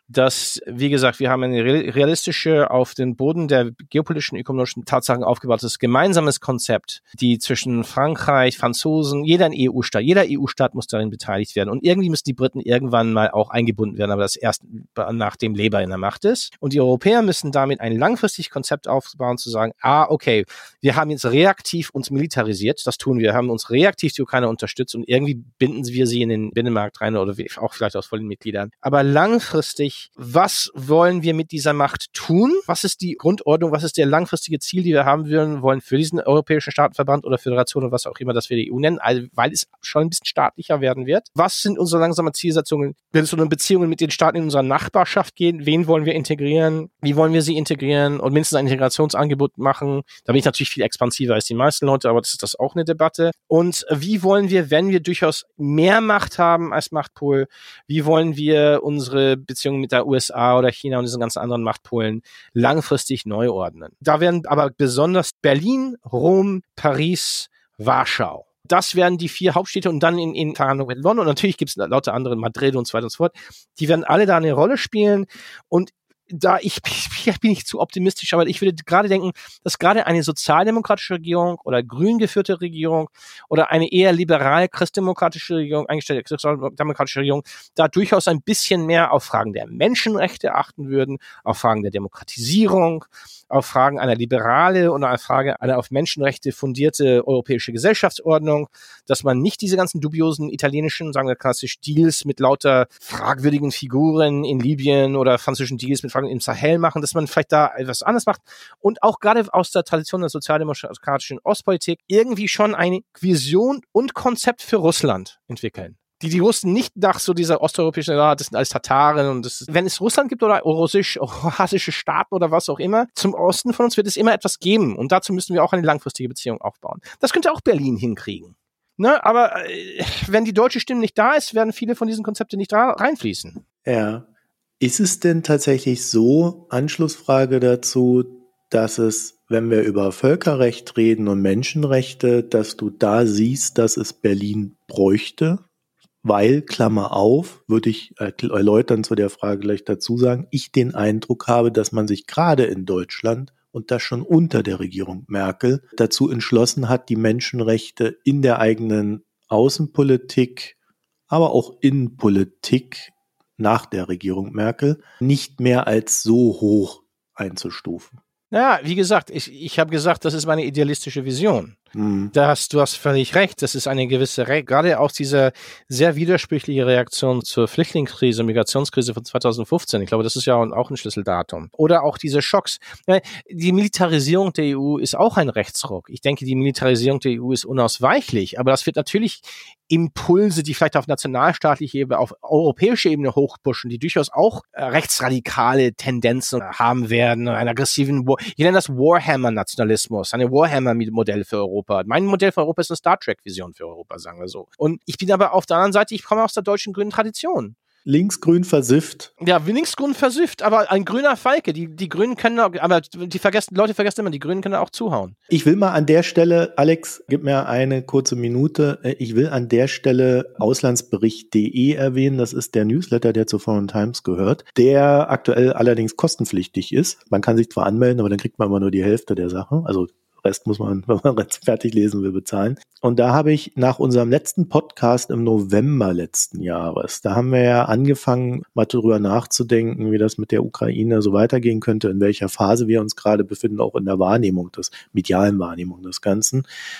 dass, wie gesagt, wir haben eine realistische, auf den Boden der geopolitischen, ökonomischen Tatsachen aufgebautes gemeinsames Konzept, die zwischen Frankreich, Franzosen, jeder EU-Staat muss darin beteiligt werden. Und irgendwie müssen die Briten irgendwann mal auch eingebunden werden, aber das erst nachdem Labour in der Macht ist. Und die Europäer müssen damit ein langfristiges Konzept aufbauen, zu sagen, okay, wir haben jetzt reaktiv uns militarisiert, das tun wir, haben uns reaktiv die Ukraine unterstützt und irgendwie binden wir sie in den Binnenmarkt rein oder auch vielleicht aus vollen Mitgliedern. Aber langfristig, was wollen wir mit dieser Macht tun? Was ist die Grundordnung? Was ist der langfristige Ziel, die wir haben wollen für diesen Europäischen Staatenverband oder Föderation oder was auch immer, das wir die EU nennen, also, weil es schon ein bisschen staatlicher werden wird? Was sind unsere langsamen Zielsetzungen, wenn es um Beziehungen mit den Staaten in unserer Nachbarschaft geht? Wen wollen wir integrieren? Wie wollen wir sie integrieren? Und mindestens ein Integrationsangebot machen? Da bin ich natürlich viel expansiver als die meisten Leute, aber das ist auch eine Debatte. Und wie wollen wir, wenn wir durchaus mehr Macht haben als Machtpol, wie wollen wir unsere Beziehungen mit der USA oder China und diesen ganzen anderen Machtpolen langfristig neu ordnen? Da werden aber besonders Berlin, Rom, Paris, Warschau. Das werden die 4 Hauptstädte und dann in Verhandlungen mit London. Und natürlich gibt es lauter andere, Madrid und so weiter und so fort. Die werden alle da eine Rolle spielen. Und da ich bin nicht zu optimistisch, aber ich würde gerade denken, dass gerade eine sozialdemokratische Regierung oder grün geführte Regierung oder eine eher liberal christdemokratische Regierung, eingestellte christdemokratische Regierung, da durchaus ein bisschen mehr auf Fragen der Menschenrechte achten würden, auf Fragen der Demokratisierung, auf Fragen einer liberale und eine Frage einer auf Menschenrechte fundierte europäische Gesellschaftsordnung, dass man nicht diese ganzen dubiosen italienischen, sagen wir klassisch, Deals mit lauter fragwürdigen Figuren in Libyen oder französischen Deals mit Fragen im Sahel machen, dass man vielleicht da etwas anderes macht und auch gerade aus der Tradition der sozialdemokratischen Ostpolitik irgendwie schon eine Vision und Konzept für Russland entwickeln. Die Russen nicht nach so dieser osteuropäischen, das sind alles Tataren und wenn es Russland gibt oder eurasische Staaten oder was auch immer, zum Osten von uns wird es immer etwas geben und dazu müssen wir auch eine langfristige Beziehung aufbauen. Das könnte auch Berlin hinkriegen. Ne? Aber wenn die deutsche Stimme nicht da ist, werden viele von diesen Konzepten nicht reinfließen. Ja. Ist es denn tatsächlich so, Anschlussfrage dazu, dass es, wenn wir über Völkerrecht reden und Menschenrechte, dass du da siehst, dass es Berlin bräuchte? Weil, Klammer auf, würde ich erläutern zu der Frage gleich dazu sagen, ich den Eindruck habe, dass man sich gerade in Deutschland und das schon unter der Regierung Merkel dazu entschlossen hat, die Menschenrechte in der eigenen Außenpolitik, aber auch Innenpolitik nach der Regierung Merkel nicht mehr als so hoch einzustufen. Naja, wie gesagt, ich habe gesagt, das ist meine idealistische Vision. Du hast völlig recht, das ist eine gewisse, gerade auch diese sehr widersprüchliche Reaktion zur Flüchtlingskrise, Migrationskrise von 2015. Ich glaube, das ist ja auch ein Schlüsseldatum. Oder auch diese Schocks. Die Militarisierung der EU ist auch ein Rechtsruck. Ich denke, die Militarisierung der EU ist unausweichlich, aber das wird natürlich Impulse, die vielleicht auf nationalstaatlicher Ebene, auf europäischer Ebene hochpushen, die durchaus auch rechtsradikale Tendenzen haben werden, einen aggressiven, ich nenne das Warhammer-Nationalismus, eine Warhammer-Modell für Europa. Mein Modell für Europa ist eine Star Trek-Vision für Europa, sagen wir so. Und ich bin aber auf der anderen Seite, ich komme aus der deutschen grünen Tradition. Linksgrün versifft. Ja, linksgrün versifft, aber ein grüner Falke. Die Grünen können, aber Leute vergessen immer, die Grünen können auch zuhauen. Ich will mal an der Stelle, Alex, gib mir eine kurze Minute. Ich will an der Stelle auslandsbericht.de erwähnen. Das ist der Newsletter, der zur Foreign Times gehört, der aktuell allerdings kostenpflichtig ist. Man kann sich zwar anmelden, aber dann kriegt man immer nur die Hälfte der Sache. Also Rest muss man, wenn man fertig lesen will, bezahlen. Und da habe ich nach unserem letzten Podcast im November letzten Jahres, da haben wir ja angefangen, mal darüber nachzudenken, wie das mit der Ukraine so weitergehen könnte, in welcher Phase wir uns gerade befinden, auch in der Wahrnehmung, des medialen Wahrnehmung des Ganzen.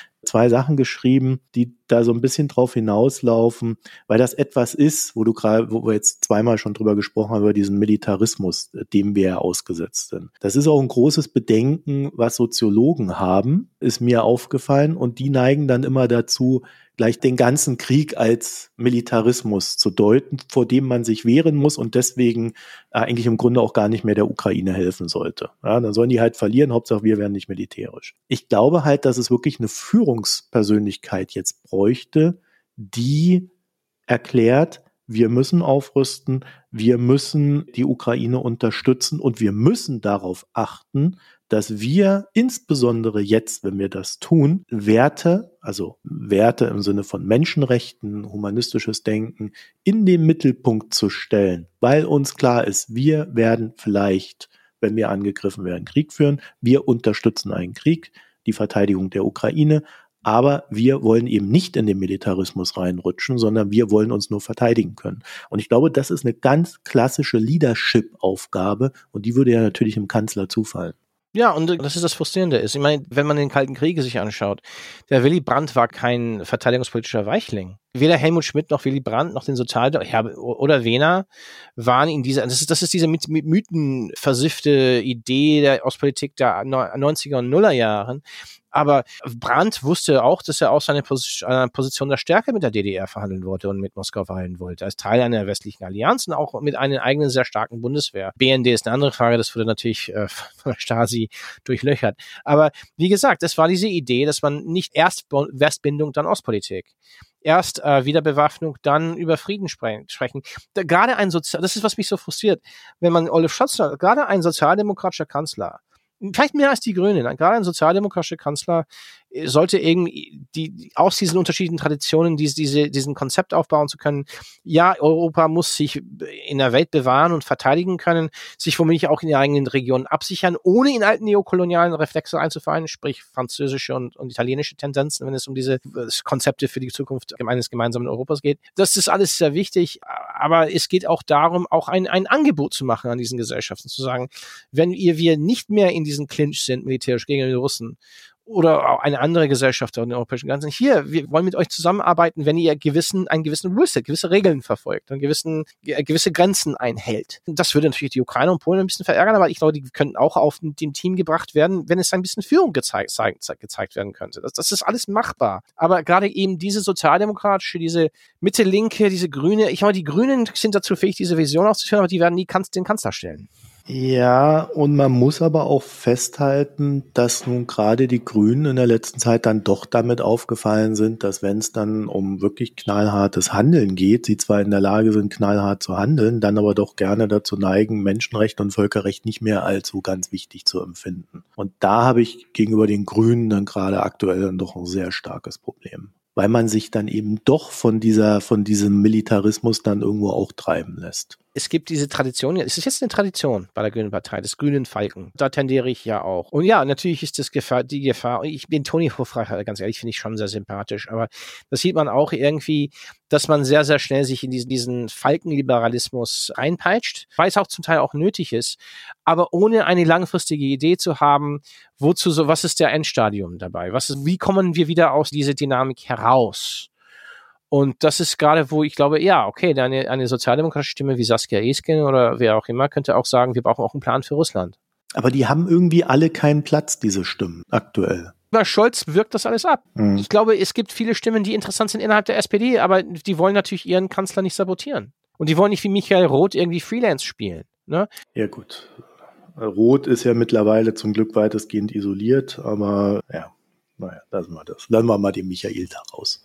2 Sachen geschrieben, die da so ein bisschen drauf hinauslaufen, weil das etwas ist, wo wir jetzt zweimal schon drüber gesprochen haben, über diesen Militarismus, dem wir ja ausgesetzt sind. Das ist auch ein großes Bedenken, was Soziologen haben, ist mir aufgefallen, und die neigen dann immer dazu, gleich den ganzen Krieg als Militarismus zu deuten, vor dem man sich wehren muss und deswegen eigentlich im Grunde auch gar nicht mehr der Ukraine helfen sollte. Ja, dann sollen die halt verlieren, Hauptsache wir werden nicht militärisch. Ich glaube halt, dass es wirklich eine Führungspersönlichkeit jetzt bräuchte, die erklärt, wir müssen aufrüsten, wir müssen die Ukraine unterstützen und wir müssen darauf achten, dass wir insbesondere jetzt, wenn wir das tun, Werte, also Werte im Sinne von Menschenrechten, humanistisches Denken, in den Mittelpunkt zu stellen, weil uns klar ist, wir werden vielleicht, wenn wir angegriffen werden, Krieg führen, wir unterstützen einen Krieg, die Verteidigung der Ukraine, aber wir wollen eben nicht in den Militarismus reinrutschen, sondern wir wollen uns nur verteidigen können. Und ich glaube, das ist eine ganz klassische Leadership-Aufgabe und die würde ja natürlich dem Kanzler zufallen. Ja, und das ist das Frustrierende ist. Ich meine, wenn man den Kalten Krieg sich anschaut, der Willy Brandt war kein verteidigungspolitischer Weichling. Weder Helmut Schmidt noch Willy Brandt noch den oder Wehner waren in dieser, das ist diese mit Mythen versiffte Idee der Ostpolitik der 90er und Nuller Jahren. Aber Brandt wusste auch, dass er aus einer Position der Stärke mit der DDR verhandeln wollte und mit Moskau verhandeln wollte, als Teil einer westlichen Allianz und auch mit einer eigenen sehr starken Bundeswehr. BND ist eine andere Frage, das wurde natürlich von der Stasi durchlöchert. Aber wie gesagt, das war diese Idee, dass man nicht erst Westbindung, dann Ostpolitik. Erst Wiederbewaffnung, dann über Frieden sprechen. Gerade das ist, was mich so frustriert, wenn man Olaf Scholz, gerade ein sozialdemokratischer Kanzler, vielleicht mehr als die Grünen, gerade ein sozialdemokratischer Kanzler sollte irgendwie aus diesen unterschiedlichen Traditionen diesen Konzept aufbauen zu können. Ja, Europa muss sich in der Welt bewahren und verteidigen können, sich womöglich auch in der eigenen Region absichern, ohne in alten neokolonialen Reflexe einzufallen, sprich französische und italienische Tendenzen, wenn es um diese Konzepte für die Zukunft eines gemeinsamen Europas geht. Das ist alles sehr wichtig, aber es geht auch darum, auch ein Angebot zu machen an diesen Gesellschaften, zu sagen, wenn wir nicht mehr in diesen Clinch sind, militärisch gegen die Russen, oder auch eine andere Gesellschaft in den europäischen Grenzen. Hier, wir wollen mit euch zusammenarbeiten, wenn ihr einen gewissen Rüste, gewisse Regeln verfolgt und gewisse Grenzen einhält. Das würde natürlich die Ukraine und Polen ein bisschen verärgern, aber ich glaube, die könnten auch auf dem Team gebracht werden, wenn es ein bisschen Führung gezeigt werden könnte. Das ist alles machbar. Aber gerade eben diese sozialdemokratische, diese Mitte-Linke, diese Grüne, ich glaube, die Grünen sind dazu fähig, diese Vision auszuführen, aber die werden nie den Kanzler stellen. Ja, und man muss aber auch festhalten, dass nun gerade die Grünen in der letzten Zeit dann doch damit aufgefallen sind, dass wenn es dann um wirklich knallhartes Handeln geht, sie zwar in der Lage sind, knallhart zu handeln, dann aber doch gerne dazu neigen, Menschenrecht und Völkerrecht nicht mehr als so ganz wichtig zu empfinden. Und da habe ich gegenüber den Grünen dann gerade aktuell dann doch ein sehr starkes Problem, weil man sich dann eben doch von diesem Militarismus dann irgendwo auch treiben lässt. Es gibt diese Tradition, es ist jetzt eine Tradition bei der Grünen Partei, des grünen Falken. Da tendiere ich ja auch. Und ja, natürlich ist das die Gefahr, den Toni Hofreiter, ganz ehrlich, finde ich schon sehr sympathisch, aber das sieht man auch irgendwie, dass man sehr, sehr schnell sich in diesen Falkenliberalismus einpeitscht, weil es auch zum Teil auch nötig ist, aber ohne eine langfristige Idee zu haben, was ist der Endstadium dabei? Wie kommen wir wieder aus dieser Dynamik heraus? Und das ist gerade, wo ich glaube, ja, okay, eine sozialdemokratische Stimme wie Saskia Esken oder wer auch immer könnte auch sagen, wir brauchen auch einen Plan für Russland. Aber die haben irgendwie alle keinen Platz, diese Stimmen, aktuell. Bei Scholz wirkt das alles ab. Ich glaube, es gibt viele Stimmen, die interessant sind innerhalb der SPD, aber die wollen natürlich ihren Kanzler nicht sabotieren. Und die wollen nicht wie Michael Roth irgendwie Freelance spielen. Ne? Ja gut, Roth ist ja mittlerweile zum Glück weitestgehend isoliert, aber ja, naja, lassen wir das. Lassen wir mal den Michael da raus.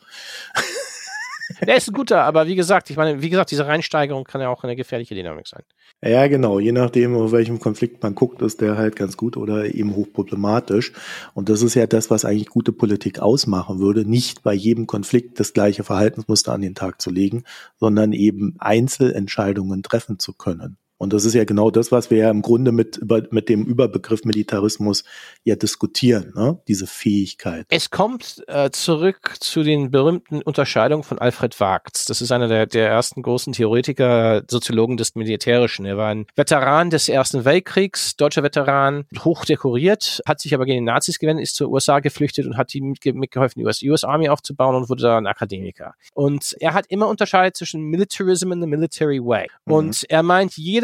Der ist ein guter, aber wie gesagt, diese Reinsteigerung kann ja auch eine gefährliche Dynamik sein. Ja, genau. Je nachdem, auf welchem Konflikt man guckt, ist der halt ganz gut oder eben hochproblematisch. Und das ist ja das, was eigentlich gute Politik ausmachen würde. Nicht bei jedem Konflikt das gleiche Verhaltensmuster an den Tag zu legen, sondern eben Einzelentscheidungen treffen zu können. Und das ist ja genau das, was wir ja im Grunde mit dem Überbegriff Militarismus ja diskutieren, ne? Diese Fähigkeit. Es kommt zurück zu den berühmten Unterscheidungen von Alfred Wagtz. Das ist einer der ersten großen Theoretiker, Soziologen des Militärischen. Er war ein Veteran des Ersten Weltkriegs, deutscher Veteran, hoch dekoriert, hat sich aber gegen die Nazis gewendet, ist zur USA geflüchtet und hat ihm mitgeholfen, die US Army aufzubauen und wurde da ein Akademiker. Und er hat immer unterscheidet zwischen Militarism and the Military Way. Und er meint, jeder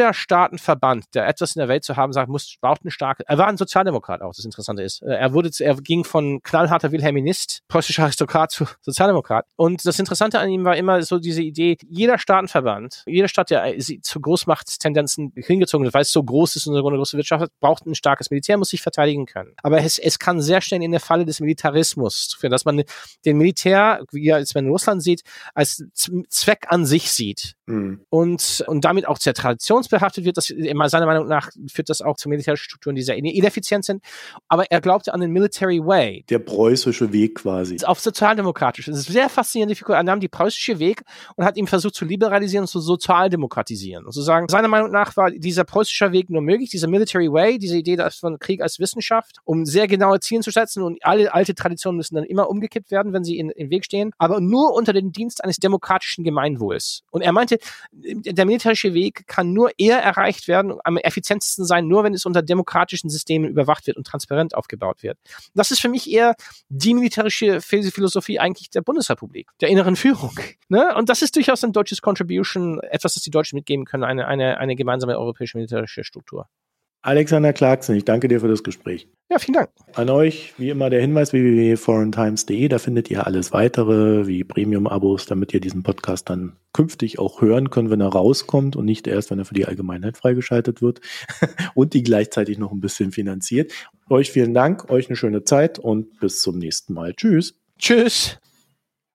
jeder Staatenverband, der etwas in der Welt zu haben sagt, braucht eine starke, er war ein Sozialdemokrat auch, das Interessante ist. Er ging von knallharter Wilhelminist, preußischer Aristokrat zu Sozialdemokrat. Und das Interessante an ihm war immer so diese Idee, jeder Staatenverband, jede Stadt, der zu Großmachtstendenzen hingezogen wird, weil es so groß ist und so eine große Wirtschaft hat, braucht ein starkes Militär, muss sich verteidigen können. Aber es kann sehr schnell in der Falle des Militarismus führen, dass man den Militär, wie er jetzt in Russland sieht, als Zweck an sich sieht. Und damit auch sehr traditionsbehaftet wird. Das, seiner Meinung nach führt das auch zu militärischen Strukturen, die sehr ineffizient sind. Aber er glaubte an den Military Way. Der preußische Weg quasi. Auf sozialdemokratisch. Das ist sehr faszinierend. Er nahm die preußische Weg und hat ihn versucht zu liberalisieren und zu sozialdemokratisieren. Und zu sagen, seiner Meinung nach war dieser preußische Weg nur möglich, dieser Military Way, diese Idee von Krieg als Wissenschaft, um sehr genaue Ziele zu setzen, und alle alte Traditionen müssen dann immer umgekippt werden, wenn sie im Weg stehen, aber nur unter dem Dienst eines demokratischen Gemeinwohls. Und er meinte, der militärische Weg kann nur eher erreicht werden, am effizientesten sein, nur wenn es unter demokratischen Systemen überwacht wird und transparent aufgebaut wird. Das ist für mich eher die militärische Philosophie eigentlich der Bundesrepublik, der inneren Führung. Ne? Und das ist durchaus ein deutsches Contribution, etwas, das die Deutschen mitgeben können, eine gemeinsame europäische militärische Struktur. Alexander Clarkson, ich danke dir für das Gespräch. Ja, vielen Dank. An euch wie immer der Hinweis www.foreigntimes.de, da findet ihr alles weitere wie Premium-Abos, damit ihr diesen Podcast dann künftig auch hören könnt, wenn er rauskommt und nicht erst, wenn er für die Allgemeinheit freigeschaltet wird und die gleichzeitig noch ein bisschen finanziert. Euch vielen Dank, euch eine schöne Zeit und bis zum nächsten Mal. Tschüss. Tschüss.